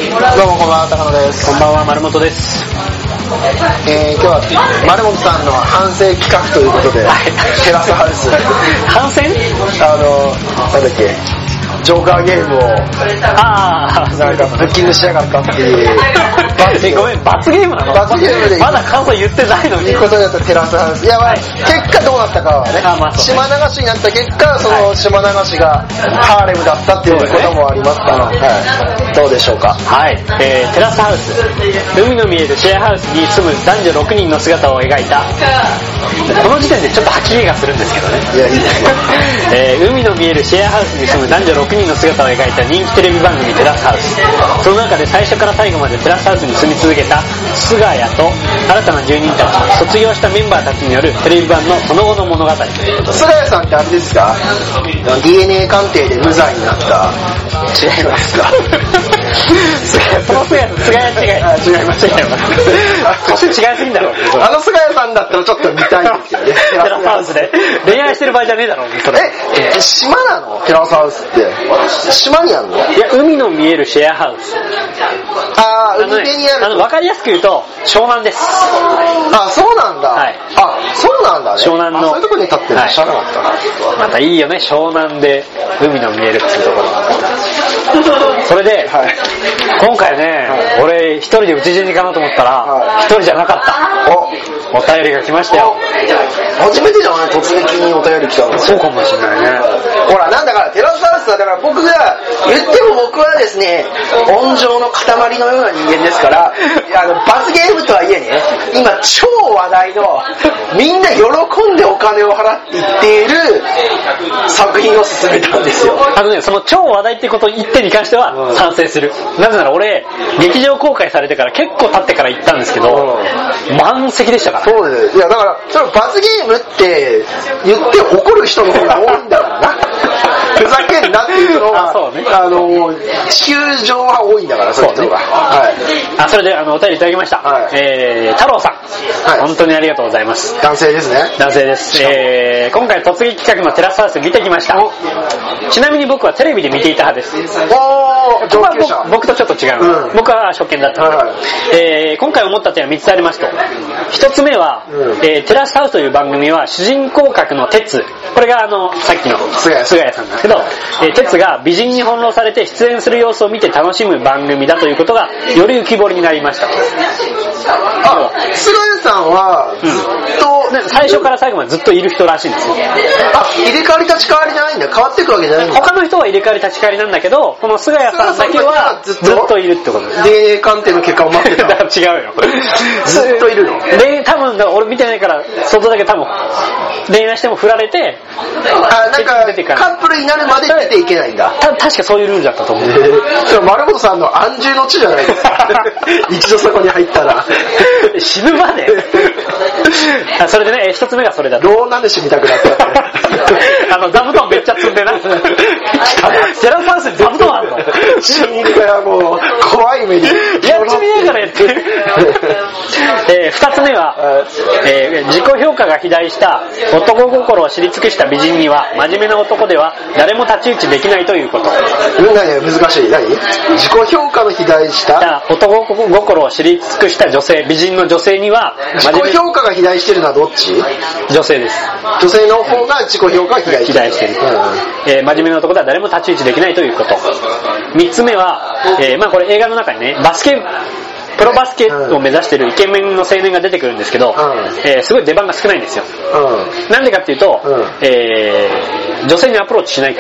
どうもこんばんは、高野です。 こんばんは、丸本です。 今日は丸本さんの反省企画ということで、テラスハウス反省？ なんだっけ、ジョーカーゲームをなんかブッキングしやがったっていうごめん、罰ゲームなの？ 罰ゲームでまだ感想言ってないのに。 いいことになったテラスハウス。いや、まあ、結果どうなったかはね、島流しになった結果、その島流しがハーレムだったっていうこともありますから、はい、どうでしょうか。 はい、テラスハウス、海の見えるシェアハウスに住む男女6人の姿を描いた、この時点でちょっと吐き気がするんですけどね。 いや、いいですね。 海の見えるシェアハウスに住む男女6人の姿を描いた人気テレビ番組テラスハウス。その中で最初から最後までテラスハウスに住み続けた菅谷と新たな住人たち、卒業したメンバーたちによるテレビ版のその後の物語。 菅谷さんってあれですか？ DNA 鑑定で無罪になった？違いますか？ その菅谷違います。年違いすぎんだろ。 あの菅谷さんだったらちょっと見たいんですよね。 テラスハウスで恋愛してる場合じゃねえだろそれ。 島なの？テラスハウスって島にあるの？ いや、海の見えるシェアハウス。 海辺にある。 分かりやすく言うと湘南です。 あ、そうなんだ。はい、あ、そうなんだね。 湘南のそういうとこに立ってるの知らなかったな。 またいいよね、湘南で海の見えるっていうところ。それで、はい、今回ね、はい、俺一人で討ち死にかなと思ったら、はい、一人じゃなかった。お便りが来ましたよ。 初めてじゃない？突撃にお便り来たの。 そうかもしれないね。 ほら、なんだからテラスハウスだから僕が言っても僕はですね、温情の塊のような人間ですから、罰ゲームとはいえね、今超話題のみんな喜んでお金を払っていっている作品を進めたんですよ。 その超話題ってこと一点に関しては賛成する。なぜなら俺劇場公開されてから結構経ってから行ったんですけど、満席でしたから。 そうです。いや、だからそれ罰ゲームって言って怒る人の方が多いんだからな。ふざけんなっていうのは、 そうね、 地球上は多いんだから、そういう人が。はい。 それでお便りいただきました。はい、太郎さん、はい、本当にありがとうございます。 男性ですね。 男性です。今回突撃企画のテラスハウス見てきました。ちなみに僕はテレビで見ていた派です。僕とちょっと違う、僕は初見だったので、今回思った点は3つありますと。1つ目は、テラスハウスという番組は主人公格の鉄、これがさっきの菅谷さんなんですけど、鉄が美人に翻弄されて出演する様子を見て楽しむ番組だということがより浮き彫りになりました。 あ、菅谷さんはずっと、 最初から最後までずっといる人らしいんですよ。 あ、入れ替わり立ち替わりじゃないんだ。変わっていくわけじゃないんだ。 他の人は入れ替わり立ち替わりなんだけど、この菅谷さんだけはずっといるってことです。 DNA 鑑定の結果を待ってた。 だから違うよ。 ずっといるの。 多分俺見てないから想像だけ多分恋愛しても振られて、 なんかカップルになるまで出ていけないんだ。 確かそういうルールだったと思う。 それ丸本さんの安住の地じゃないですか。一度そこに入ったら死ぬまで。それでね、一つ目がそれだと。 どうなんで死にたくなったって。 座布団めっちゃ積んでな。テラスハウスに座布団あるの？ 死にからもう怖い目に。 やっちみながらやってる。二つ目は、自己評価が肥大した男心を知り尽くした美人には真面目な男では誰も太刀打ちできないということ。 難しい。何？自己評価の肥大した男心を知り尽くした女性、美人の女性には自己評価が肥大してるのはどっち？ 女性です。 女性の方が自己評価が肥大してる。 真面目な男では誰も太刀打ちできないということ。三つ目は、これ映画の中にね、プロバスケを目指しているイケメンの青年が出てくるんですけど、すごい出番が少ないんですよ。なんでかっていうと、女性にアプローチしないから。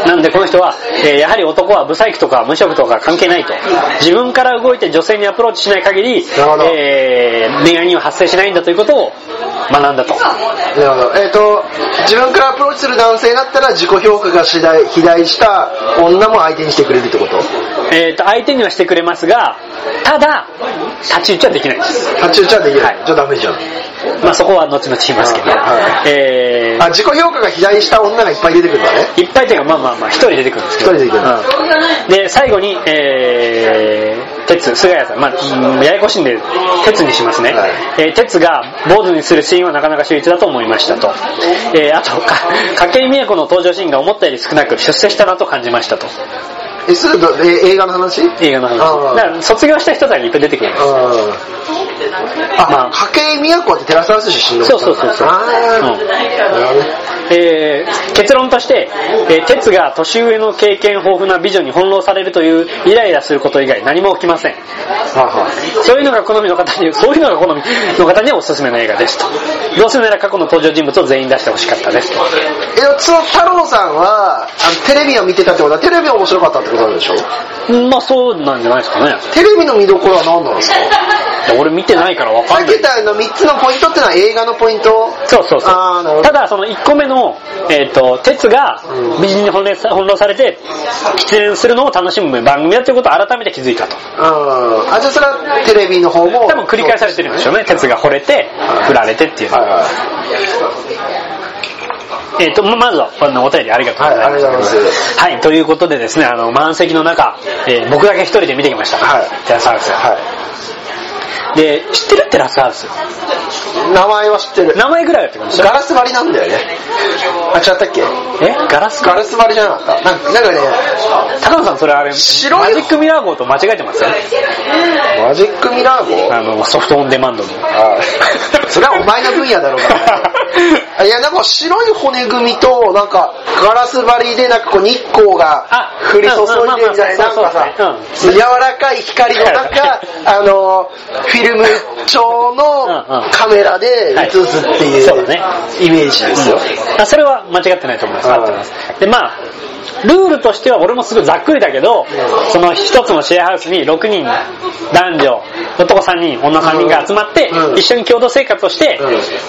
なんでこの人は、やはり男はブサイクとか無職とか関係ないと。自分から動いて女性にアプローチしない限り、恋愛には発生しないんだということを学んだと。 なるほど。自分からアプローチする男性だったら自己評価が肥大した女も相手にしてくれるってこと？ 相手にはしてくれますが、ただ太刀打ちはできないです。 太刀打ちはできない。じゃあダメじゃん。 そこは後々言いますけど。 自己評価が肥大した女がいっぱい出てくるんだね。 いっぱいっていうか一人出てくるんですけど。 一人出てくる。で最後に菅谷さん、ややこしいんで鉄にしますね。鉄が坊主にするシーンはなかなか秀逸だと思いましたと。あと筧美和子の登場シーンが思ったより少なく出世したなと感じましたと。 それ映画の話？ 映画の話。だから卒業した人たちがいっぱい出てくるんですよ。 まあ、 筧美和子ってテラスハウス出身の。 そう。結論として、鉄が年上の経験豊富な美女に翻弄されるというイライラすること以外何も起きません。そういうのが好みの方にはおすすめの映画ですと。どうせなら過去の登場人物を全員出してほしかったですと。 その太郎さんはテレビを見てたってことはテレビは面白かったってことなんでしょ？ まあそうなんじゃないですかね。 テレビの見どころは何なんですか？ 俺見てないから分かんない。 さっき言った3つのポイントってのは映画のポイント？ そう。ただその1個目の、鉄が美人に翻弄されて出演するのを楽しむ番組だということを改めて気づいたと。 じゃあそれはテレビの方も多分繰り返されてるんでしょうね。鉄が惚れて振られてっていうの。まずはお便りありがとうございます。 ありがとうございます。 はい、ということでですね、満席の中、僕だけ一人で見てきました。テラスハウス。で、知ってる？テラスハウス。 名前は知ってる。 名前ぐらいだってことでしょ？ ガラス張りなんだよね。違ったっけ？ ガラス張りじゃなかった。なんかね、 高野さんそれあれ、マジックミラー号と間違えてますよ。 マジックミラー号？ ソフトオンデマンドの。 それはお前の分野だろうから。いや、なんか白い骨組みと、なんかガラス張りでなんかこう日光が降り注いでるみたいな、なんかさ、柔らかい光の中、フィルム調のカメラで映すっていうイメージですよ。 それは間違ってないと思います。で、まあ、ルールとしては俺もすごいざっくりだけど、その一つのシェアハウスに6人男女、男3人、女3人が集まって一緒に共同生活をして、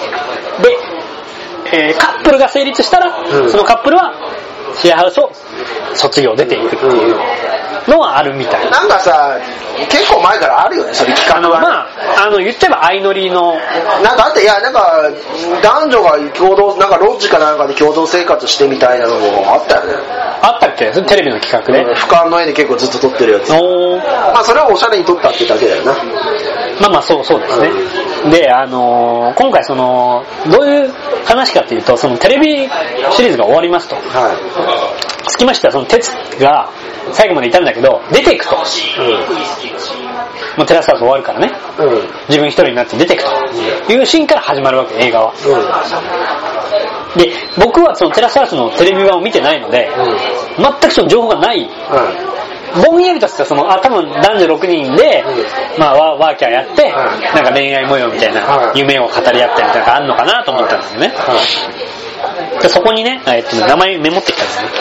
で、カップルが成立したら、そのカップルはシェアハウスを卒業出ていくっていうのはあるみたい。 なんかさ、結構前からあるよね、それ期間は。 まあ、言っちゃえば相乗りの。 なんかあって、いや、なんか、男女が共同、なんかロッジかなんかで共同生活してみたいなのもあったよね。 あったっけ？テレビの企画で。 俯瞰の絵で結構ずっと撮ってるやつ。まあ、それはおしゃれに撮ったってだけだよな。 まあそうですね。で、今回どういう話かっていうと、そのテレビシリーズが終わりますと。つきましては、その鉄が最後までいたんだけど、出ていくと。もうテラスハウス終わるからね。自分一人になって出ていくというシーンから始まるわけ、映画は。で、僕はそのテラスハウスのテレビ版を見てないので、全くその情報がない。ぼんやりとした多分男女6人で、まあワーキャーやって、なんか恋愛模様みたいな、夢を語り合ったりとかあんのかなと思ったんですよね。でそこにね、名前メモってきたんですね。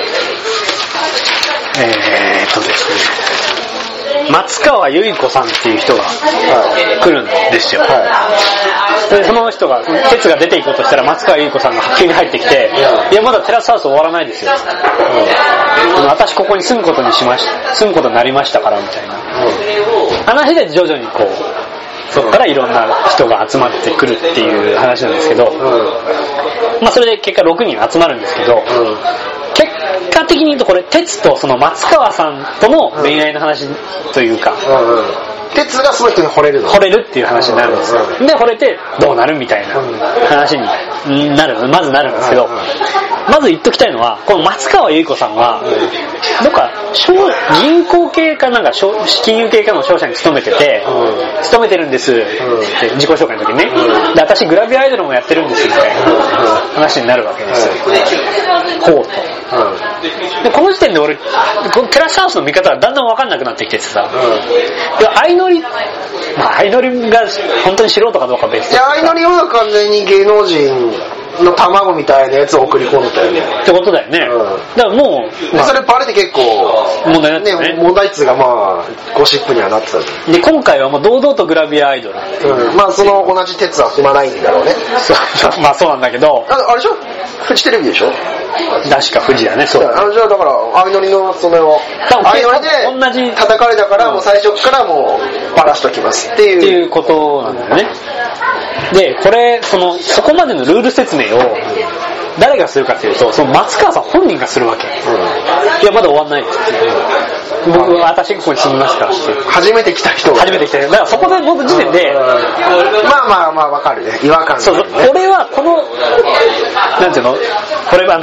ですね、松川由衣子さんっていう人が来るんですよ。でその人が鉄が出ていこうとしたら松川由衣子さんが急に入ってきて、いやまだテラスハウス終わらないですよ。私ここに住むことになりましたからみたいな話で徐々にこうそこからいろんな人が集まってくるっていう話なんですけど、まあそれで結果6人集まるんですけど、結果的に言うとこれ鉄とその松川さんとの恋愛の話というか、 鉄がその人に惚れるっていう話になるんですよ。で惚れてどうなるみたいな話になるまずなるんですけど、まず言っときたいのはこの松川由衣子さんはどっか銀行系かなんか金融系かの商社に勤めてるんですって自己紹介の時にね、で私グラビアアイドルもやってるんですみたいな話になるわけですよ。ほうと。でこの時点で俺テラスハウスの見方がだんだん分かんなくなってきてさ、相乗りが本当に素人かどうか別に、 相乗りは完全に芸能人の卵みたいなやつを送り込んでたよねってことだよね。だからもう、 それバレて結構問題になってね。 問題っつうかまあゴシップにはなってたで今回はもう堂々とグラビアアイドル、 まあその同じ鉄は踏まないんだろうね。 まあそうなんだけど、 あれでしょ、フジテレビでしょ、 確か富士だね。そう。 じゃあだから相乗りのそれを相乗りで同じ叩かれたからもう最初からもうバラしときますっていうことなんだよね。でこれそこまでのルール説明を誰がするかというと、その松川さん本人がするわけ。いやまだ終わんないですって。 私ここに住みますからって初めて来た人が初めて来たよ。だからそこで僕時点で、 まあわかるね、違和感があるね。 そう俺はこのなんていうの、これは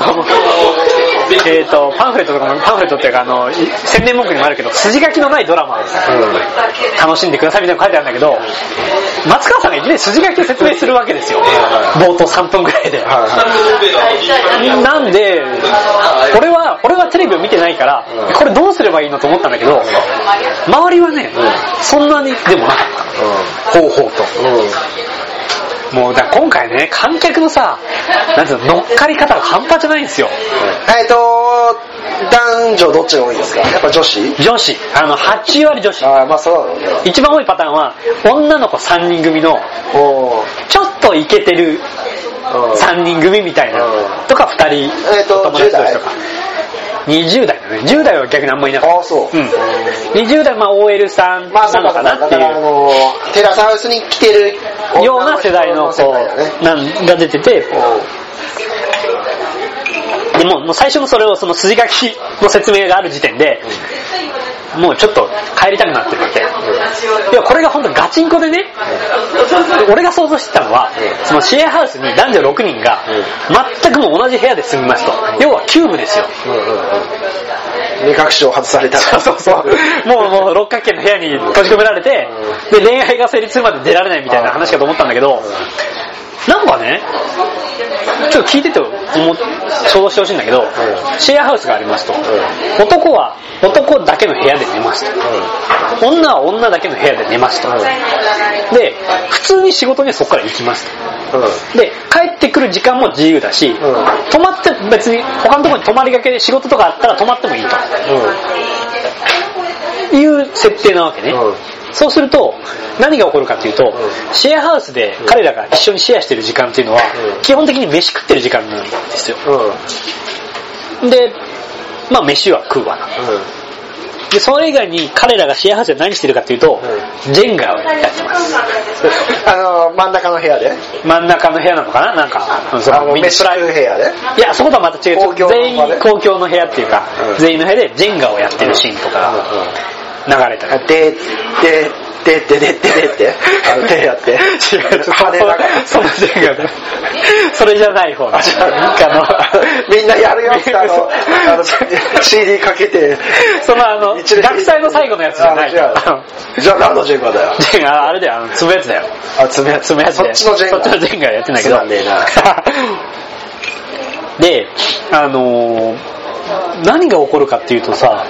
パンフレットとかも、パンフレットっていうか宣伝文句にもあるけど、筋書きのないドラマを楽しんでくださいみたいなの書いてあるんだけど、松川さんがいきなり筋書きを説明するわけですよ、冒頭3分ぐらいで。なんで俺はテレビを見てないから、これどうすればいいのと思ったんだけど、周りはね、そんなにでもなかった、方法と。もうだ今回ね、観客のさ、なんていうの、乗っかり方が半端じゃないんですよ。 男女どっちが多いですか？やっぱ女子 8割女子。 まあそうだろうね。 一番多いパターンは女の子3人組のちょっとイケてる3人組みたいなとか2人友達同士とか。20代だね。10代は逆にあんまりいなかった。 そう。 20代OL さんなのかなっていう。 テラスハウスに来てるような世代の子が出てて、でもう最初のそれをその筋書きの説明がある時点で、もうちょっと帰りたくなってるわけ。いやこれが本当ガチンコでね、俺が想像してたのは、そのシェアハウスに男女6人が全くもう同じ部屋で住みますと。要はキューブですよ。 目隠しを外されたら。 そうもう六角形の部屋に閉じ込められて、で恋愛が成立するまで出られないみたいな話かと思ったんだけど、なんかね、ちょっと聞いてて想像してほしいんだけど、シェアハウスがありますと、男は男だけの部屋で寝ますと、女は女だけの部屋で寝ますと、で普通に仕事にはそこから行きますと、で帰ってくる時間も自由だし、泊まって別に他のところに泊まりがけで仕事とかあったら泊まってもいいと、いう設定なわけね。そうすると何が起こるかというと、シェアハウスで彼らが一緒にシェアしてる時間っていうのは基本的に飯食ってる時間なんですよ。でまあ飯は食うわな。でそれ以外に彼らがシェアハウスで何してるかというと、ジェンガをやってます。 真ん中の部屋で？ 真ん中の部屋なのかな、なんか飯食う部屋で？ いやそことはまた違う。全員公共の部屋っていうか、全員の部屋でジェンガをやってるシーンとか流れたり。 でって手やって派手なそれじゃない方だ。 みんなやるよってCD かけて、 学祭の最後のやつじゃない。じゃあ何のジェンガだよ。 ジェンガあれだよ、積むやつだよ。積むやつでそっちのジェンガやってんだけど。で何が起こるかっていうとさ、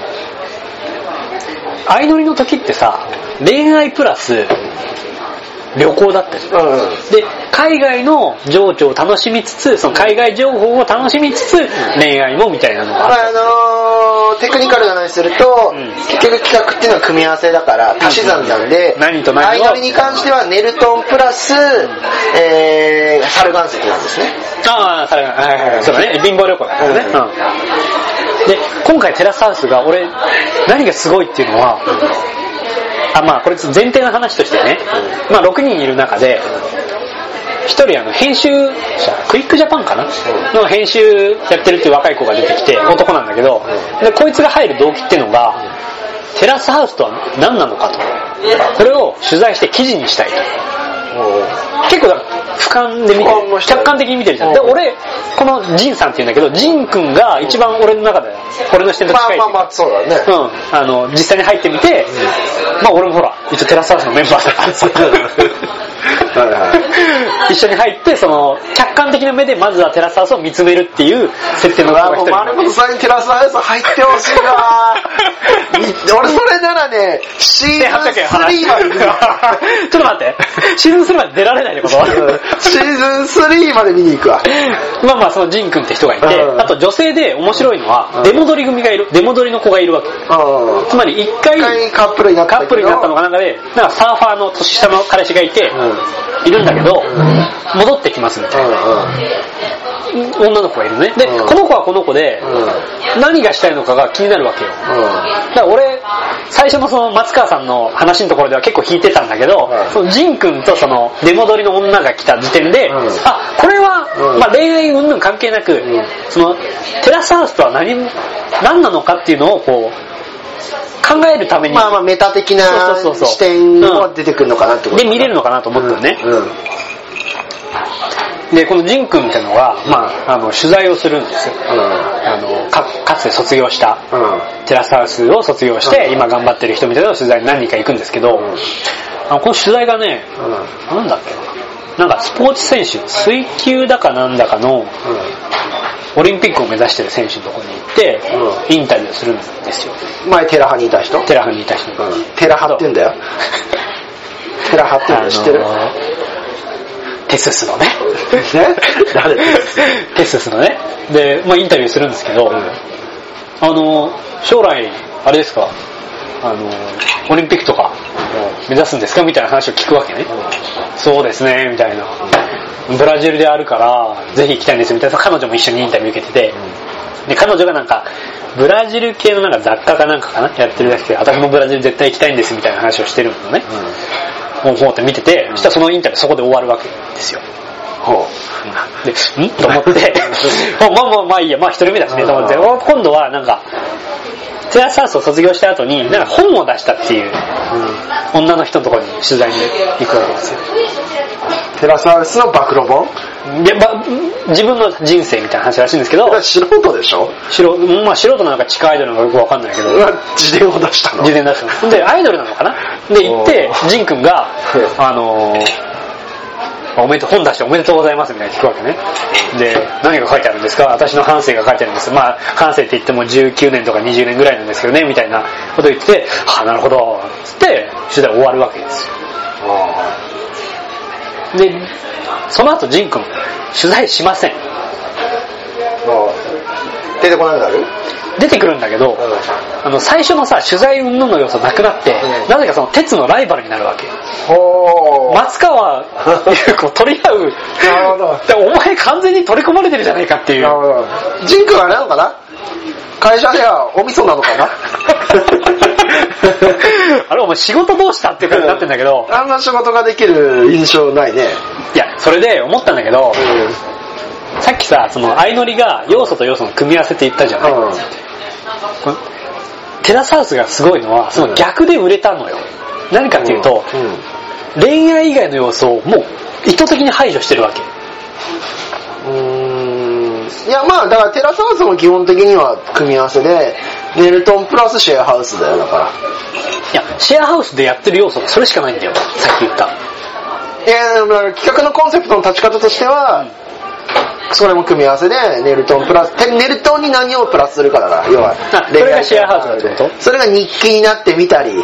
相乗りの時ってさ、恋愛プラス旅行だったじゃん、で海外の情緒を楽しみつつ、その海外情報を楽しみつつ恋愛もみたいなのが、 テクニカルな話すると、結局企画っていうのは組み合わせだから足し算なんで、 何と何を、 相乗りに関してはネルトンプラス、サル岩石なんですね。 サル岩石、そうだね、貧乏旅行だからね。で今回テラスハウスが俺何がすごいっていうのは、まあこれ前提の話としてね、まあ6人いる中で1人編集者、クイックジャパンかなの編集やってるっていう若い子が出てきて、男なんだけど、でこいつが入る動機っていうのが、テラスハウスとは何なのかと、これを取材して記事にしたいと。結構俯瞰で見てる、客観的に見てるじゃん。で俺このジンさんって言うんだけど、ジン君が一番俺の中で俺の視点と近い。 まあそうだね。 実際に入ってみて、まあ俺もほら一応テラスハウスのメンバーだから一緒に入って、その客観的な目でまずはテラスハウスを見つめるっていう設定の子が一人。 丸本さんにテラスハウス入ってほしいな俺それならね、シーズン3までちょっと待って、シーズン3まで出られないってこと？ シーズン3まで見に行くわ。 まあそのジン君って人がいて、あと女性で面白いのは出戻り組がいる、出戻りの子がいるわけ。つまり一回カップルになったのかなんかで、なんかサーファーの年下の彼氏がいて、いるんだけど、戻ってきますみたいな、女の子がいるね。で、この子はこの子で、何がしたいのかが気になるわけよ。だから俺最初のその松川さんの話のところでは結構引いてたんだけど、そのジン君とその出戻りの女が来た時点で、これは、まあ、恋愛云々関係なく、そのテラスハウスとは何なのかっていうのをこう考えるために、 まあまあメタ的な視点も出てくるのかなってことで見れるのかなと思ったのね、でこのジン君っていうのが、まあ、取材をするんですよ、かつて卒業した、テラスハウスを卒業して、今頑張ってる人みたいなの取材に何人か行くんですけど、この取材がね、なんだっけな、なんかスポーツ選手、水球だかなんだかの、オリンピックを目指してる選手のところに行って、インタビューするんですよ。 前テラハにいた人？ テラハにいた人。 テラハって言うんだよ。テラハって言うんだよ、知ってる？ テススのね。 誰テススのね。で、まあインタビューするんですけど、将来、あれですか、オリンピックとか目指すんですかみたいな話を聞くわけね。そうですね、みたいな。ブラジルであるからぜひ行きたいんですみたいな。彼女も一緒にインタビュー受けてて、で彼女がなんかブラジル系のなんか雑貨かなんかかなやってるだけで、私もブラジル絶対行きたいんですみたいな話をしてるのね。もうって見てて、そしたらそのインタビューそこで終わるわけですよ。で、と思ってまあいいや、まあ一人目だしねと思って、今度はなんかテラスハウスを卒業した後になんか本を出したっていう女の人のところに取材に行くわけですよ。 テラスハウスの暴露本？ で、自分の人生みたいな話らしいんですけど、 素人でしょ？ まあ素人なのか地下アイドルなのかよくわかんないけど、 自伝を出したの？ 自伝出したの。で、アイドルなのかな？で、行って、ジン君が、本出しておめでとうございますみたいに聞くわけね。で、何が書いてあるんですか？私の半生が書いてあるんです。まあ、半生って言っても19年とか20年ぐらいなんですけどね、みたいなことを言って、なるほど、つって、取材終わるわけですよ。で、その後ジン君、取材しません。 出てこないんだる？ 出てくるんだけど、最初のさ、取材云々の要素なくなって、なぜかその鉄のライバルになるわけ。松川優子を取り合う。 なるほど。 お前完全に取り込まれてるじゃないかっていう。 なるほど。ジン君はあれなのかな？会社ではお味噌なのかな？ あれお前仕事どうしたっていう感じになってんだけど、 あんな仕事ができる印象ないね。 いや、それで思ったんだけど、さっきさ、その相乗りが要素と要素の組み合わせって言ったじゃない、テラスハウスがすごいのはその逆で売れたのよ。何かっていうと、恋愛以外の要素をもう意図的に排除してるわけ。 いや、まあだからテラスハウスも基本的には組み合わせで、ネルトンプラスシェアハウスだよ。だからいや、シェアハウスでやってる要素それしかないんだよ、さっき言った。 いや、だから企画のコンセプトの立ち方としては、それも組み合わせでネルトンプラス、ネルトンに何をプラスするかだから、要はそれがシェアハウスだってこと？ それが日記になってみたり、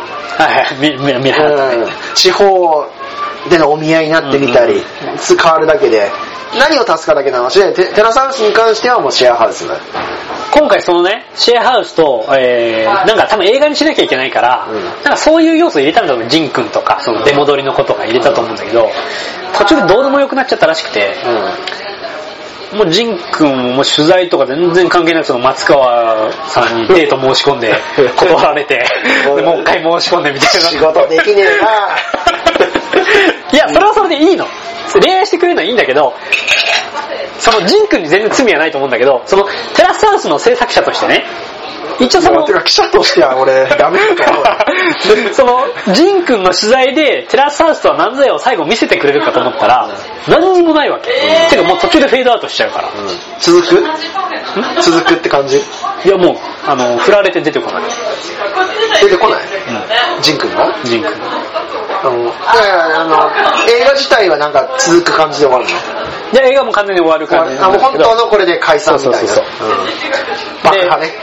地方でのお見合いになってみたり、変わるだけで何を足すかだけの話で、テラスハウスに関してはもうシェアハウスだ。 今回そのね、シェアハウスと、なんか多分映画にしなきゃいけないから、なんかそういう要素入れたんだと思う。ジン君とか、その出戻りの子とか入れたと思うんだけど、途中でどうでもよくなっちゃったらしくて、もうジン君も取材とか全然関係なく、その松川さんにデート申し込んで断られてでもう一回申し込んでみたいな。 仕事できねえな。 いや、それはそれでいいの。恋愛してくれるのはいいんだけど、そのジン君に全然罪はないと思うんだけど、そのテラスハウスの制作者としてね、一応その記者としては俺ダメだと思う。 そのジン君の取材でテラスハウスとは何ぞやを最後見せてくれるかと思ったら何にもないわけ。てかもう途中でフェードアウトしちゃうから。 続くって感じ？ いやもう振られて出てこない。 出てこない？ジン君が？ ジン君。 いや映画自体はなんか続く感じで終わるの？ いや、映画も完全に終わる感じなんだけど。 本当のこれで解散みたいな。そう。バカ派ね。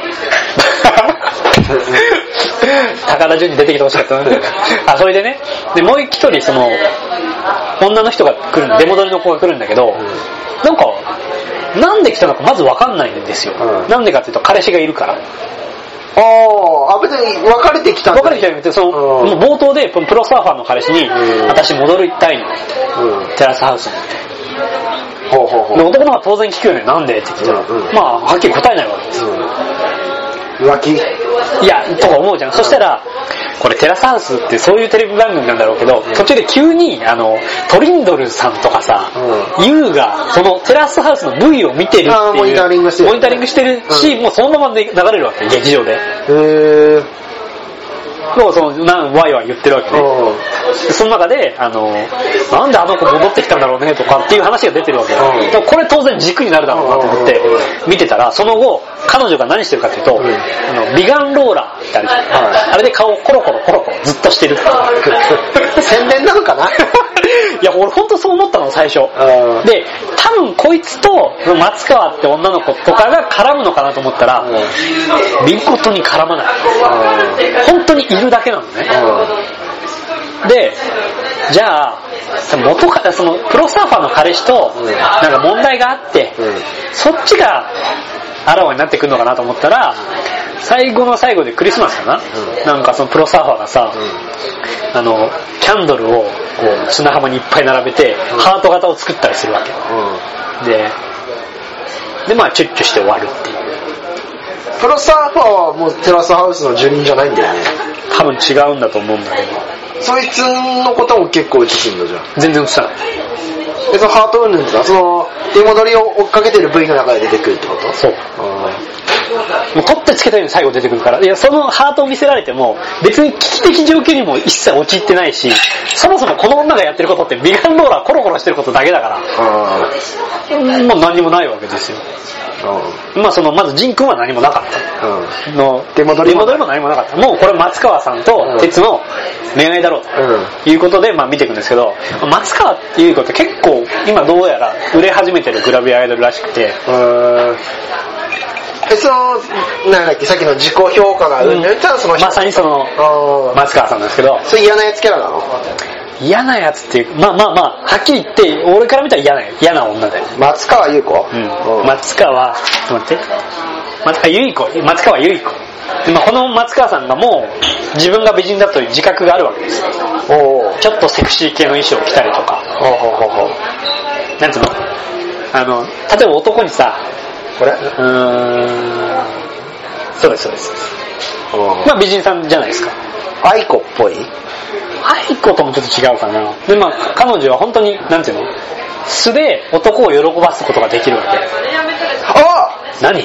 高田純に出てきてほしかったな。それでね、でもう一人その女の人が来る、出戻りの子が来るんだけど、なんで来たのかまず分かんないんですよ。なんでかっていうと彼氏がいるから。 別に別れてきたんだ。 別れてきたんだけど、もう冒頭でプロサーファーの彼氏に私戻りたいの、テラスハウスに。で男の子は当然聞くよね、なんでって聞いたら、まあはっきり答えないわけですよ。 浮気？ いや、とか思うじゃん。そしたらこれテラスハウスってそういうテレビ番組なんだろうけど、途中で急にトリンドルさんとかさ、ユウがそのテラスハウスの V を見てるっていう、 モニタリングしてるし、もうそのまま流れるわけ、劇場で。 そのワイワイ言ってるわけね。その中でなんであの子戻ってきたんだろうねとかっていう話が出てるわけよ。これ当然軸になるだろうなと思って見てたら、その後彼女が何してるかっていうと、美顔ローラーってあるじゃん、あれで顔をコロコロずっとしてる宣伝なのかないや俺本当そう思ったの最初で、多分こいつと松川って女の子とかが絡むのかなと思ったら、見事に絡まない。本当にいるだけなのね。で、じゃあ元からそのプロサーファーの彼氏となんか問題があって、そっちがあらわになってくるのかなと思ったら、最後の最後でクリスマスかな、なんかそのプロサーファーがさ、キャンドルをこう砂浜にいっぱい並べて、ハート型を作ったりするわけ、でまあチュッチュして終わるっていう。 プロサーファーはもうテラスハウスの住人じゃないんだよね。 多分違うんだと思うんだけど、 そいつのことも結構映すんだじゃん。全然映さない。 そのハート云々ってその出戻りを追っかけてる V の中で出てくるってこと？ そう。もう取ってつけたように最後出てくるから、いやそのハートを見せられても別に危機的状況にも一切陥ってないし、そもそもこの女がやってることって美顔ローラーコロコロしてることだけだから、もう何にもないわけですよ。まあそのまずジン君は何もなかった、の出戻りも何もなかった。もうこれ松川さんと鉄の恋愛だろうということでまあ見ていくんですけど、松川っていうこと結構今どうやら売れ始めてるグラビアアイドルらしくて、 そのなんだっけ、さっきの自己評価がそのまさにその松川さんなんですけど、 それ嫌なやつキャラなの？ 嫌なやつっていうまあはっきり言って俺から見たら嫌な女だよ。 松川優子、 松川ちょっと待って、松川優子で、この松川さんがもう自分が美人だという自覚があるわけですよ。ちょっとセクシー系の衣装を着たりとか、なんつうの、例えば男にさ、 これそうですまあ美人さんじゃないですか。 愛子っぽい？ 愛子ともちょっと違うかな。でまあ彼女は本当になんていうの、素で男を喜ばすことができるわけ。何？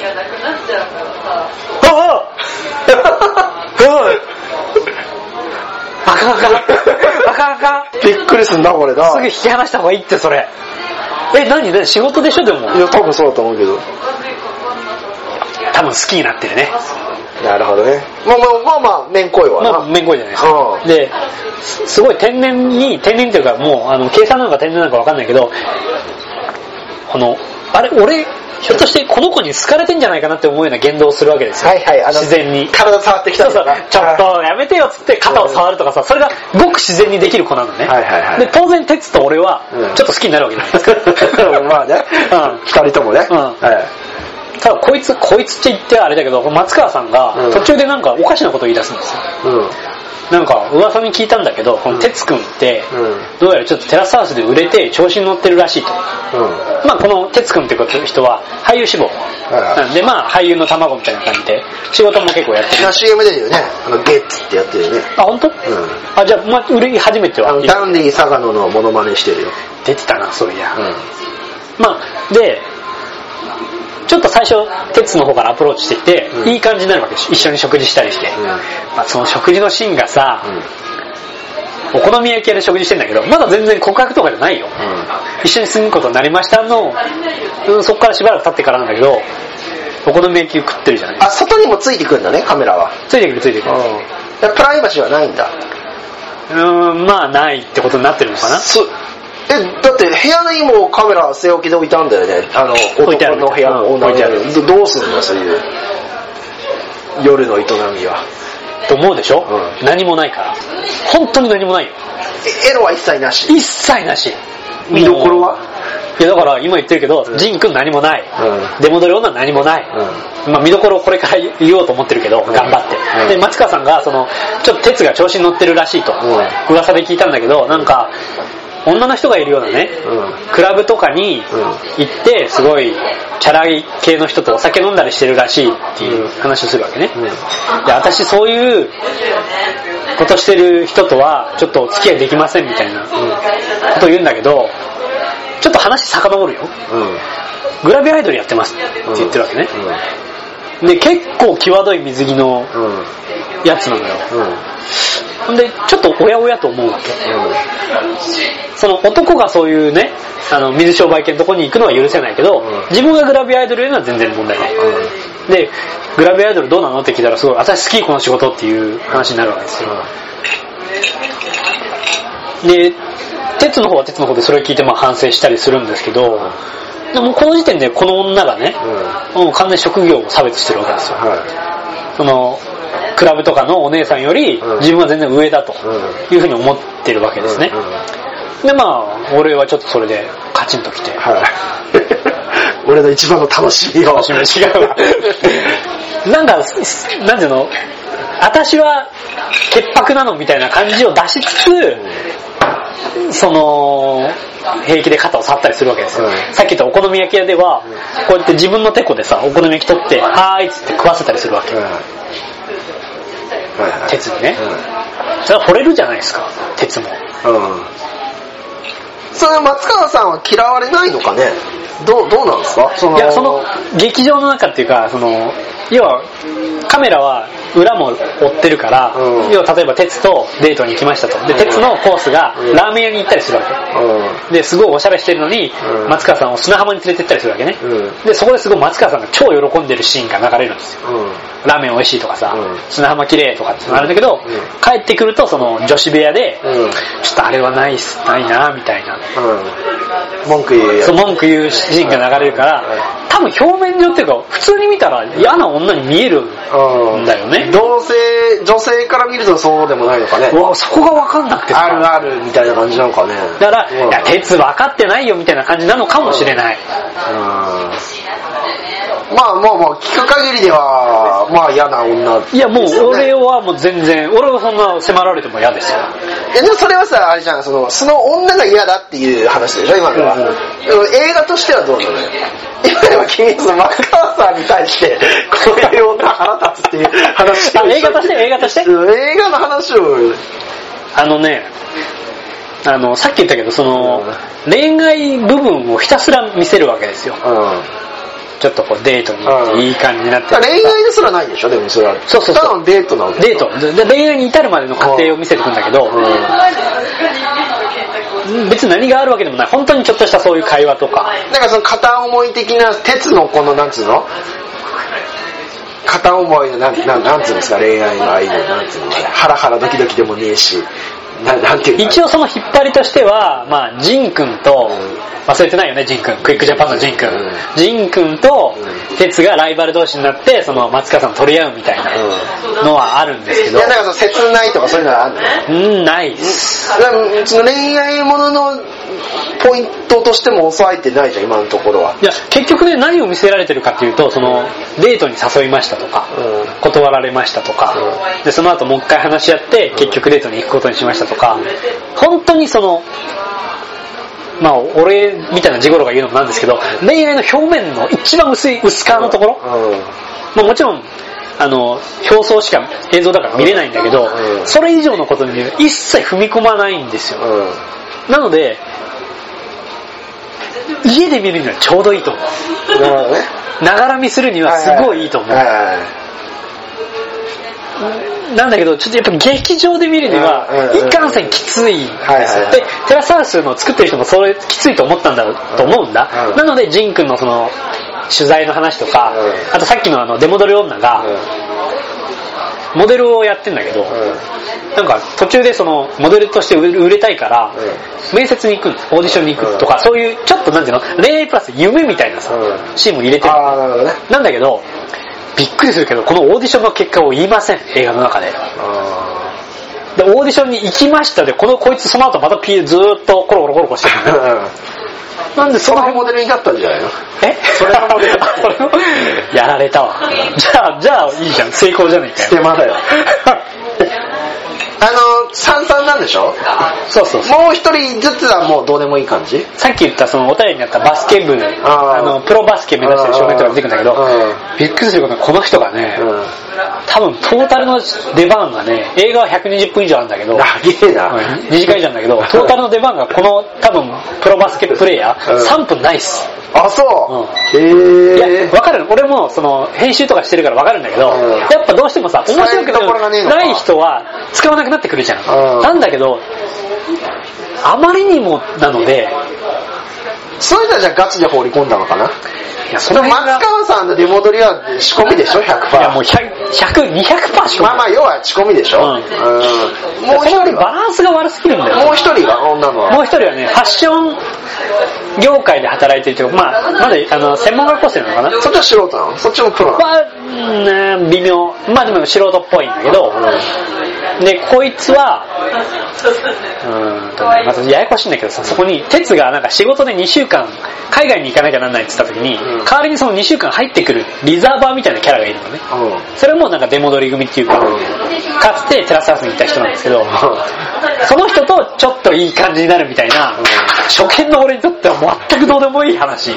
あかん。 びっくりすんなこれな。 すぐ引き離した方がいいってそれ。何？仕事でしょでも。 いや多分そうだと思うけど。 多分好きになってるね。 なるほどね。まあめんこいわな。 めんこいじゃないですか。ですごい天然というかもう計算なのか天然なのか分かんないけど、俺ひょっとしてこの子に好かれてんじゃないかなって思うような言動をするわけですよ。自然に体触ってきたりとか、 ちょっとやめてよっつって肩を触るとかさ、それがごく自然にできる子なのね。で当然鉄と俺はちょっと好きになるわけじゃないですか。 まあね、二人ともね。 ただこいつって言ってあれだけど、松川さんが途中でなんかおかしなことを言い出すんですよ。なんか噂に聞いたんだけど、この哲くんってどうやらちょっとテラスハウスで売れて調子に乗ってるらしいと。まあこの哲くんって人は俳優志望なんで、まあ俳優の卵みたいな感じで仕事も結構やってる。 CM 出てるよね。ゲッツってやってるよね。 あ本当？じゃあまあ売れ始めては。 ダンディ坂野のモノマネしてるよ。 出てたなそういや。まあで。ちょっと最初鉄の方からアプローチしてきて、いい感じになるわけです。一緒に食事したりして、まあ、その食事のシーンがさ、お好み焼き屋で食事してんだけどまだ全然告白とかじゃないよ、一緒に住むことになりましたの、そこからしばらく経ってからなんだけどお好み焼きを食ってるじゃない。 外にもついてくるんだねカメラは。 ついてくるプライバシーはないんだ。 まあないってことになってるのかな。 だって部屋にもカメラ据え置きで置いてあるんだよね。男の部屋も女の部屋も。どうするのそういう夜の営みは。 と思うでしょ、何もないから。本当に何もないよ。 エロは一切なし。 一切なし。 見どころは？ いやだから今言ってるけど、ジン君何もない。出戻り女何もない。まあ見どころをこれから言おうと思ってるけど、頑張って。で松川さんがちょっと鉄が調子に乗ってるらしいと噂で聞いたんだけど、なんか。女の人がいるようなね、クラブとかに行ってすごいチャラい系の人とお酒飲んだりしてるらしいっていう話をするわけね。で私そういうことしてる人とはちょっとお付き合いできませんみたいなことを言うんだけど、ちょっと話遡るよ。グラビアアイドルやってますって言ってるわけね。 で結構際どい水着のやつなのよ、ほんでちょっとおやおやと思うわけ、その男がそういうね水商売系のとこに行くのは許せないけど、自分がグラビアアイドルやるのは全然問題ない、でグラビアアイドルどうなのって聞いたらすごい私好きこの仕事っていう話になるわけですよ、で鉄の方は鉄の方でそれを聞いて反省したりするんですけど、でもこの時点でこの女がね、もう完全に職業を差別してるわけですよ、そのクラブとかのお姉さんより自分は全然上だというふうに思ってるわけですね、で俺はちょっとそれでカチンときて、 俺の一番の楽しみを違うわなんていうの、私は潔白なのみたいな感じを出しつつ、その平気で肩を触ったりするわけですよ、さっき言ったお好み焼き屋ではこうやって自分のテコでさお好み焼き取ってはーいっつって食わせたりするわけ、鉄にね、それは惚れるじゃないですか鉄も、 それ松川さんは嫌われないのかね、どうなんですか、 いやその劇場の中っていうか、その要はカメラは裏も追ってるから、要は例えば鉄とデートに行きましたと、で鉄のコースがラーメン屋に行ったりするわけ、ですごいおしゃれしてるのに松川さんを砂浜に連れて行ったりするわけね、でそこですごい松川さんが超喜んでるシーンが流れるんですよ、ラーメン美味しいとかさ、砂浜綺麗とかってのあるんだけど、帰ってくるとその女子部屋で、ちょっとあれはないなみたいな、 文句言うシーンが流れるから、多分表面上っていうか普通に見たら嫌な女に見えるんだよね、 女性から見るとそうでもないのかね、 そこが分かんなくてさ、 あるみたいな感じなのかね、 だから、いや鉄分かってないよみたいな感じなのかもしれない、聞く限りでは嫌な女、いやもう俺はもう全然、俺はそんな迫られても嫌ですよ。 でもそれはさあれじゃん、その女が嫌だっていう話でしょ今のは、映画としてはどうなのよ、今では君その松川さんに対してこういう女腹立つっていう話映画として映画の話をさっき言ったけどその、恋愛部分をひたすら見せるわけですよ、ちょっとこうデートに行っていい感じになって、 恋愛ですらないでしょ、でもそれはそうただのデートなの、 デートで恋愛に至るまでの過程を見せてくんだけど、別に何があるわけでもない、本当にちょっとしたそういう会話とか、 なんかその片思い的な鉄のこのなんつうの片思いのなんつうんですか、恋愛の愛のなんつうのハラハラドキドキでもねえし、なんていうの、 一応その引っ張りとしてはジン君と、忘れてないよね、ジン君、クイックジャパンのジン君、ジン君と鉄がライバル同士になってその松川さんを取り合うみたいなのはあるんですけど、 いやなんかその切ないとかそういうのはあるの？ ないです。 その恋愛もののポイントとしても抑えてないじゃん今のところは。 いや結局ね、何を見せられてるかっていうと、そのデートに誘いましたとか、断られましたとか、でその後もう一回話し合って結局デートに行くことにしましたとか、本当にその俺みたいなジゴロが言うのもなんですけど、恋愛の表面の一番薄い薄皮のところ、もちろん表層しか映像だから見れないんだけど、それ以上のことに一切踏み込まないんですよ、なので家で見るにはちょうどいいと思う。 なるほどね。 ながら見するにはすごいいいと思う。なんだけどちょっとやっぱ劇場で見るにはいかんせんきついんですよ。でテラスハウスの作ってる人もそれきついと思ったんだと思うんだ。なのでジン君のその取材の話とか、あとさっきの出戻り女がモデルをやってんだけど、なんか途中でそのモデルとして売れたいから面接に行く、オーディションに行くとか、そういうちょっとなんていうの、恋愛プラス夢みたいなさシーンも入れてる。なんだけどびっくりするけど、このオーディションの結果を言いません、映画の中で。でオーディションに行きましたで、こいつその後またずーっとコロコロしてる。なんでそのモデルになったんじゃないの？ それのモデルやられたわ。じゃあいいじゃん、成功じゃねえかよ。 ステマだよ。散々なんでしょ。 そうそう。 もう一人ずつはもうどうでもいい感じ。 さっき言ったそのお便りにあったバスケ部、プロバスケ目指してる少年とか出てくるんだけど、びっくりすることはこの人がね、多分トータルの出番がね、映画は120分以上あるんだけど、 長えな。 2時間以上なんだけど、トータルの出番がこの多分プロバスケプレイヤー3分ないっす。 あ、そう。 いや、わかる。俺もその編集とかしてるからわかるんだけど、やっぱどうしてもさ、面白くない人は使わなくなってくるじゃん。なんだけど、あまりにもなので、 そういう人はじゃあガチで放り込んだのかな。いや、その松川さんの出戻りは仕込みでしょ、100%。 いや、もう100、200% 仕込み。 まあ要は仕込みでしょ。もう一人バランスが悪すぎるんだよ。 もう一人は女の。 もう一人はね、ファッション業界で働いてるというか、まだ専門学校生なのかな。 そっちは素人なの？そっちもプロなの？微妙。まあでも素人っぽいんだけど、で、こいつは、まずややこしいんだけどさ、そこに、哲がなんか仕事で2週間、海外に行かなきゃならないって言った時に、代わりにその2週間入ってくるリザーバーみたいなキャラがいるのね。それもなんか出戻り組っていうか、かつてテラスハウスに行った人なんですけど、その人とちょっといい感じになるみたいな、初見の俺にとっては全くどうでもいい話。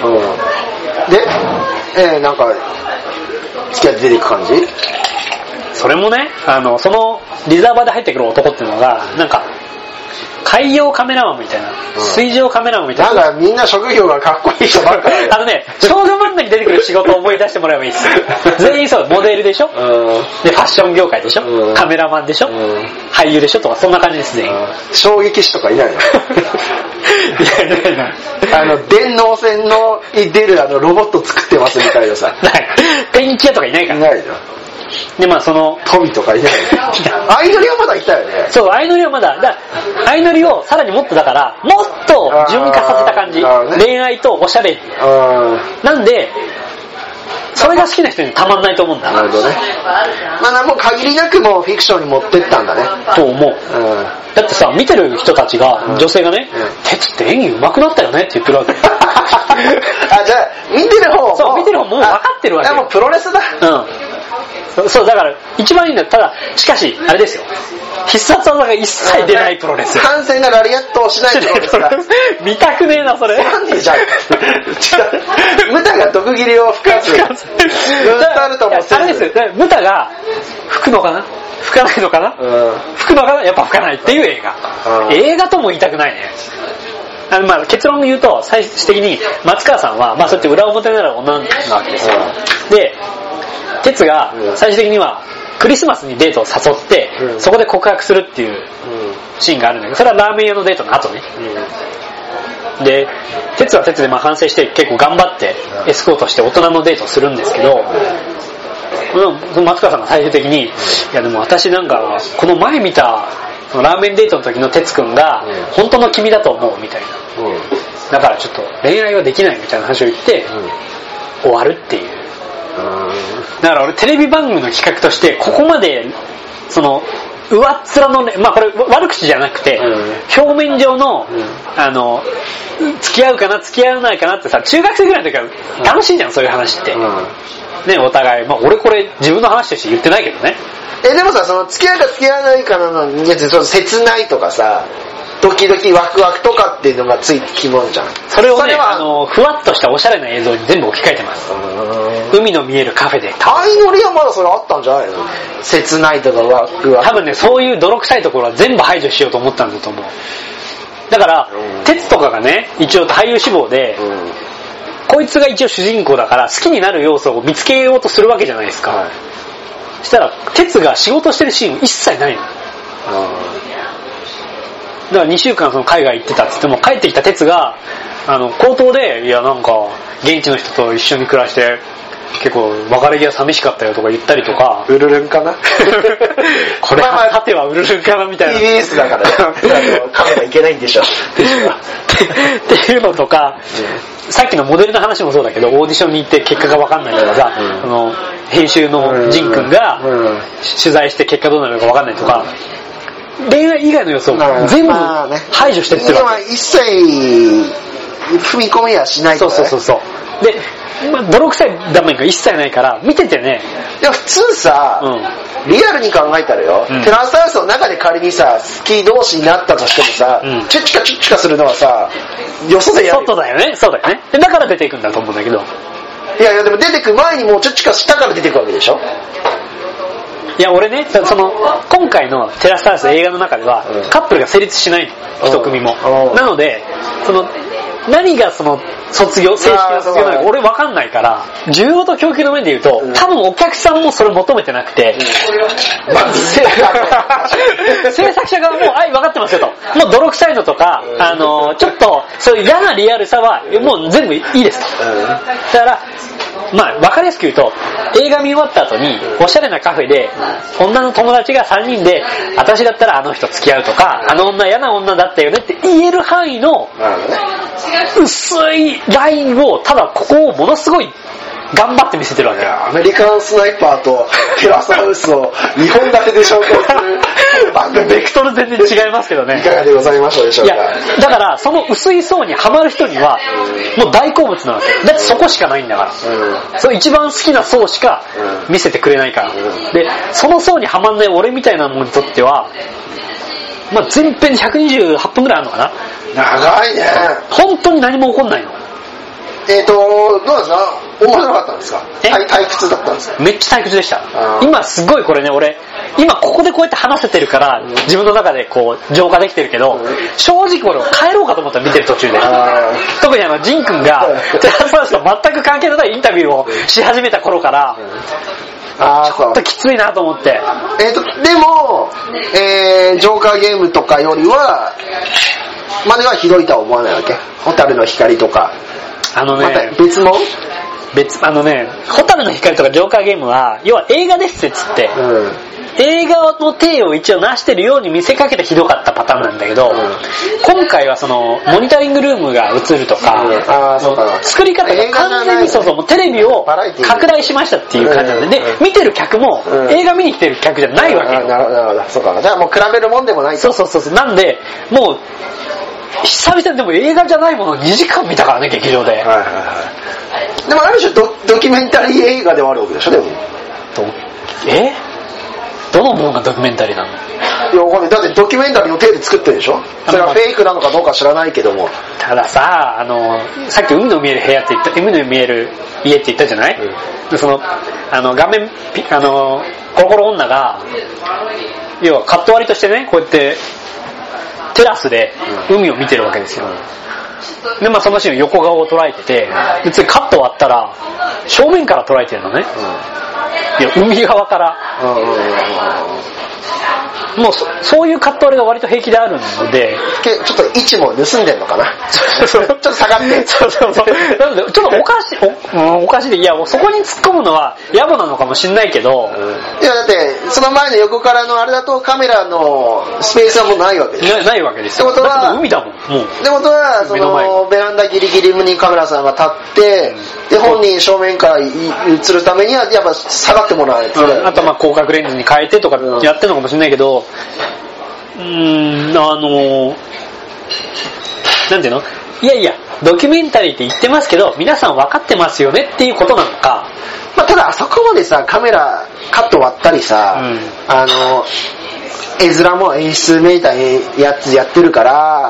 で、なんか、付き合って出ていく感じ？ それもね、そのリザーバーで入ってくる男っていうのが、なんか、海洋カメラマンみたいな、水上カメラマンみたいな。 なんかみんな職業がかっこいい人ばっかり。 少女漫画に出てくる仕事を思い出してもらえばいいです。全員そう、モデルでしょ、で、ファッション業界でしょ、カメラマンでしょ、俳優でしょとか、そんな感じです、全員。 衝撃士とかいないの？ いない。 電脳戦に出るロボット作ってますみたいなさ。 ない。ペンキ屋とかいないから。 いないじゃん。 で、まあその、 富とかいない。相乗りはまだいたよね。 そう、相乗りはまだ、相乗りをさらにもっとだから、もっと順化させた感じ。恋愛とおしゃれ。なんで、それが好きな人にたまんないと思うんだ。 なるほどね。まあもう限りなくもうフィクションに持ってったんだね。 と思う。だってさ、見てる人たちが、女性がね、哲って演技上手くなったよねって言ってるわけ。 あ、じゃあ、見てる方も。 そう、見てる方もう分かってるわけ。 もうプロレスだ。 そう、だから一番いいんだよ。ただ、しかし、あれですよ。必殺技が一切出ないプロレス。 完全なラリアットをしないプロレスだ。 見たくねえな、それ。 なんでじゃん。ムタが毒斬りを吹かず。あると思う。 あれですよ。ムタが吹くのかな吹かないのかな吹くのかなやっぱ吹かないっていう映画。映画とも言いたくないね。まあ結論を言うと、最終的に松川さんは、まあそうやって裏表になる女なわけですよ。で、哲が最終的にはクリスマスにデートを誘って、そこで告白するっていうシーンがあるんだけど、それはラーメン屋のデートの後ね。で、哲は哲でまあ反省して結構頑張ってエスコートして大人のデートをするんですけど、松川さんが最終的に、いやでも私なんかこの前見たそのラーメンデートの時の哲くんが本当の君だと思うみたいな。だからちょっと恋愛はできないみたいな話を言って終わるっていう。だから俺テレビ番組の企画としてここまでその上っ面のね、まあこれ悪口じゃなくて、表面上の付き合うかな付き合わないかなってさ、中学生ぐらいの時は楽しいじゃん、そういう話って。ね、お互い、まあ俺これ自分の話として言ってないけどね。 でもさ、その付き合うか付き合わないかのやつ、その切ないとかさ、ドキドキワクワクとかっていうのがついてきもんじゃん。 それをね、ふわっとしたおしゃれな映像に全部置き換えてます。海の見えるカフェで。 相乗りはまだそれあったんじゃないの？切ないとかワクワク。 多分ね、そういう泥臭いところは全部排除しようと思ったんだと思う。だから、哲とかがね、一応俳優志望で、こいつが一応主人公だから好きになる要素を見つけようとするわけじゃないですか。そしたら、哲が仕事してるシーン一切ないの。だから2週間その海外行ってたって言っても、帰ってきた哲が口頭で、いやなんか現地の人と一緒に暮らして結構別れ際寂しかったよとか言ったりとか。 ウルルンかなこれ縦はウルルンかなみたいな。 TBS だからカメラいけないんでしょっていうのとか、さっきのモデルの話もそうだけど、オーディションに行って結果が分かんないとかさ、編集のジン君が取材して結果どうなるのか分かんないとか、恋愛以外の要素を全部排除してってるわけ。 一切踏み込みはしないと、ね。 そう。で、泥臭い場面が一切ないから見ててね。 いや普通さ、リアルに考えたらよ、テラスハウスの中で仮にさ好き同士になったとしてもさ、チュッチカチュッチカするのはさよそでやる。 外だよね。そうだよね。だから出ていくんだと思うんだけど。 いやでも出てく前にもうチュッチカしたから出てくわけでしょ。 いや俺ね、その今回のテラスハウス映画の中では、カップルが成立しないの、一組も。なのでその何がその正式な卒業なのか俺分かんないから、需要と供給の面で言うと、多分お客さんもそれ求めてなくて、制作者側も分かってますよと、もう泥臭いのとかちょっとそういう嫌なリアルさはもう全部いいですと。だからまあ分かりやすく言うと、映画見終わった後におしゃれなカフェで女の友達が3人で私だったらあの人付き合うとか、あの女嫌な女だったよねって言える範囲の薄いラインを、ただここをものすごい頑張って見せてるわけ。 アメリカンスナイパーとテラスハウスを2本立てで紹介する番組。 ベクトル全然違いますけどね。 いかがでございましょうでしょうか。 いやだからその薄い層にハマる人にはもう大好物なわけだって、そこしかないんだから、その一番好きな層しか見せてくれないから、でその層にはまんない俺みたいなものにとっては、まあ、前編128分ぐらいあるのかな。 長いね。 本当に何も起こんないの。 どうですか、面白かったんですか。退屈だったんですか。 めっちゃ退屈でした。今すごいこれね、俺今ここでこうやって話せてるから自分の中でこう浄化できてるけど、正直俺帰ろうかと思ったら見てる途中で、特にジン君がテラスハウスと全く関係のないインタビューをし始めた頃からちょっときついなと思って。 でも、ジョーカーゲームとかよりはまではひどいとは思わないわけ。蛍の光とかまた別も蛍の光とかジョーカーゲームは要は映画ですっつって、映画の体を一応成してるように見せかけてひどかったパターンなんだけど、今回はそのモニタリングルームが映るとか、作り方が完全にそうテレビを拡大しましたっていう感じなんで、見てる客も映画見に来てる客じゃないわけよ。 なるほど、そうか。じゃあもう比べるもんでもないと。 そうなんでもう久々にでも映画じゃないものを2時間見たからね、劇場で。 でもある種ドキュメンタリー映画ではあるわけでしょ。でもどのものがドキュメンタリーなの。 いやわかんない。だってドキュメンタリーの体で作ってるでしょ。それはフェイクなのかどうか知らないけども、 ただささっき海の見える部屋って言った、海の見える家って言ったじゃない、でその画面コロコロ女が要はカット割りとしてね、こうやってテラスで海を見てるわけですよ。でそのシーン横顔を捉えてて、別にカット割ったら正面から捉えてるのね、いや海側から、もうそういうカット割りが割と平気であるので、 ちょっと位置も盗んでんのかな。ちょっと下がってなのでちょっとおかしいで、いやそこに突っ込むのは野暮なのかもしれないけど、 いやだってその前の横からのあれだとカメラのスペースはもうないわけですよ。 ないわけですよ。 ってことは海だもん。もうってことはそのベランダギリギリにカメラさんが立って、で本人正面から映るためにはやっぱ下がってもらわないと、 あと広角レンズに変えてとかやってるのかもしれないけど、なんていうの、いやドキュメンタリーって言ってますけど皆さん分かってますよねっていうことなのか。 ただあそこまでさカメラカット割ったりさ、絵面も演出めいたやつやってるから、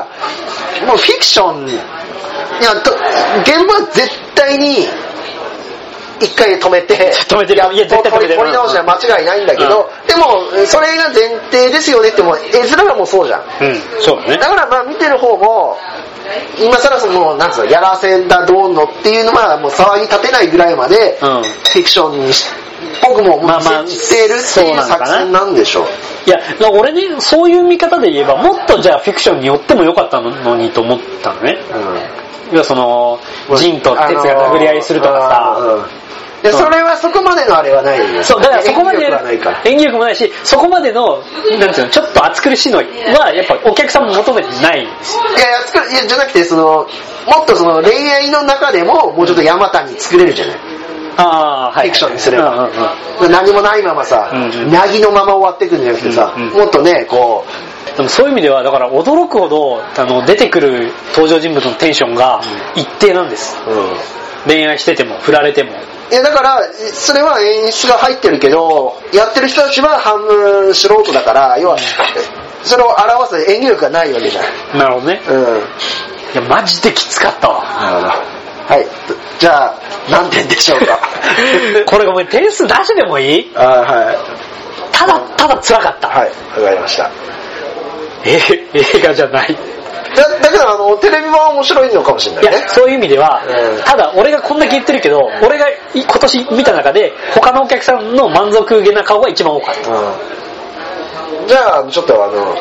もうフィクション、現場は絶対に一回止めていや絶対止めて取り直しは間違いないんだけど、でもそれが前提ですよねっても絵面はもうそうじゃん。 そうだね。 だから見てる方も今更そのなんつうのやらせだどうのっていうのはもう騒ぎ立てないぐらいまでフィクションに僕も見せてるっていう作戦なんでしょう。 いや俺ね、そういう見方で言えばもっとじゃあフィクションによってもよかったのにと思ったのね。要はそのジンと鉄が殴り合いするとかさ、 いやそれはそこまでのあれはないよ。 そうだからそこまで演技力もないし、そこまでのなんていうのちょっと暑苦しいのはやっぱお客さんも求めてない。いやじゃなくてもっとその恋愛の中でももうちょっと山谷作れるじゃない。フィクションにすれば、何もないままさ、なぎのまま終わっていくんじゃなくてさ、もっとねこう。 でもそういう意味ではだから驚くほど出てくる登場人物のテンションが一定なんです、恋愛してても振られても。 いやだからそれは演出が入ってるけど、やってる人たちは半分素人だから、要はそれを表す演技力がないわけじゃん。 なるほどね。 うん。 いや、マジできつかったわ。 なるほど。はい。じゃあ、何点でしょうか。 これごめん、点数出してでもいい？ はい。 ただ辛かった。 はい、わかりました。 映画じゃない。 だけどテレビ版面白いのかもしれないね。 いや、そういう意味では、ただ俺がこんだけ言ってるけど、俺が今年見た中で他のお客さんの満足げな顔が一番多かった。 じゃあちょっと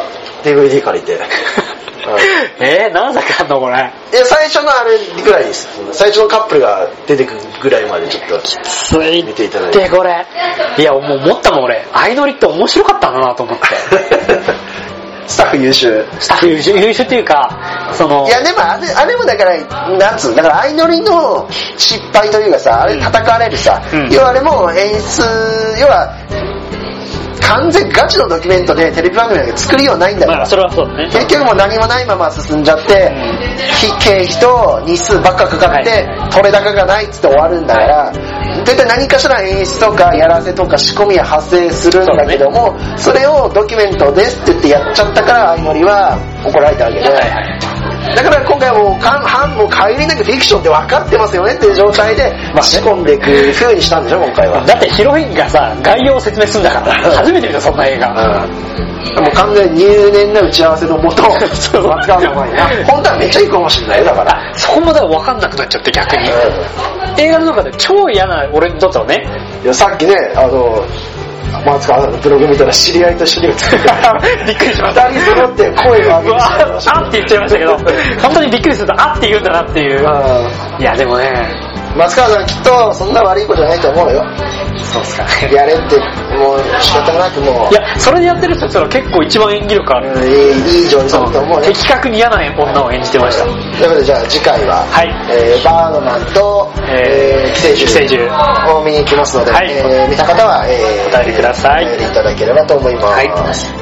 DVD 借りて。 何作あんのこれ。 いや、最初のあれぐらいです。最初のカップルが出てくるぐらいまでちょっときつい見ていただいて。 でこれ。いや、もう思ったもん俺。相乗りって面白かったんだなと思って。 スタッフ優秀。 スタッフ優秀っていうか、 いやでもあれもだからなんつうだから相乗りの失敗というかさ、あれ叩かれるさ、要はあれも演出、要は完全ガチのドキュメントでテレビ番組なんか作りようないんだから、 まあそれはそうだね。 結局もう何もないまま進んじゃって、経費と日数ばっかかかって、取れ高がないっつって終わるんだから、絶対何かしら演出とかやらせとか仕込みは発生するんだけども、それをドキュメントですって言ってやっちゃったから相乗りは怒られたわけで、だから今回はもう限りなくフィクションって分かってますよねっていう状態で仕込んでいく風にしたんでしょ今回は。 だってヒロインがさ概要を説明するんだから初めて見たそんな映画。 もう完全に入念な打ち合わせのもと松川の前に本当はめっちゃいいかもしれないよ。だからそこまでは分かんなくなっちゃって逆に、映画の中で超嫌な俺にとってはね。 いやさっきね松川さんのブログ見たら知り合いと知り合い作ってびっくりしました。 2人揃って声を上げてあって言っちゃいましたけど本当にびっくりするとあって言うんだなっていう。いやでもね松川さんきっとそんな悪いことじゃないと思うよ。 そうっすかね。 やれってもう仕方なくもう。 いやそれでやってる人は結構一番演技力ある。 いい女優さんだと思うね。 的確に嫌な女を演じてました。 ということでじゃあ次回は、バードマンと、寄生獣を見に行きますので、見た方は、 お便りください。 お便りいただければと思います。